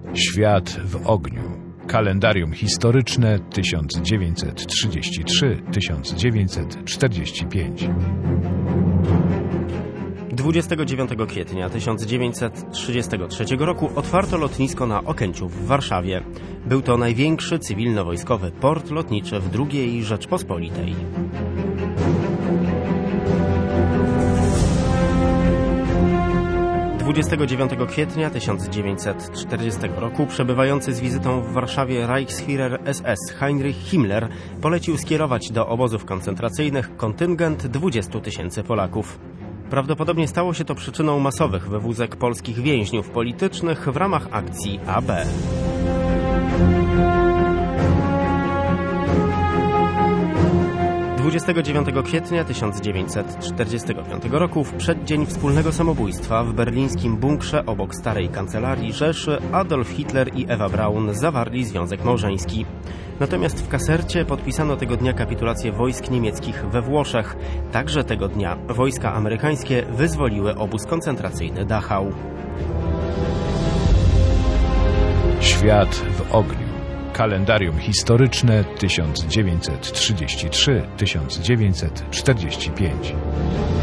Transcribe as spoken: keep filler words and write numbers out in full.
Świat w ogniu. Kalendarium historyczne tysiąc dziewięćset trzydziesty trzeci do tysiąc dziewięćset czterdziesty piąty. dwudziestego dziewiątego kwietnia tysiąc dziewięćset trzydziestego trzeciego roku otwarto lotnisko na Okęciu w Warszawie. Był to największy cywilno-wojskowy port lotniczy w drugiej Rzeczpospolitej. dwudziestego dziewiątego kwietnia tysiąc dziewięćset czterdziestego roku przebywający z wizytą w Warszawie Reichsführer S S Heinrich Himmler polecił skierować do obozów koncentracyjnych kontyngent dwudziestu tysięcy Polaków. Prawdopodobnie stało się to przyczyną masowych wywózek polskich więźniów politycznych w ramach akcji A B. dwudziestego dziewiątego kwietnia tysiąc dziewięćset czterdziestego piątego roku, w przeddzień wspólnego samobójstwa w berlińskim bunkrze obok starej kancelarii Rzeszy, Adolf Hitler i Ewa Braun zawarli związek małżeński. Natomiast w Kasercie podpisano tego dnia kapitulację wojsk niemieckich we Włoszech. Także tego dnia wojska amerykańskie wyzwoliły obóz koncentracyjny Dachau. Świat w ogniu. Kalendarium historyczne tysiąc dziewięćset trzydziesty trzeci do tysiąc dziewięćset czterdziesty piąty.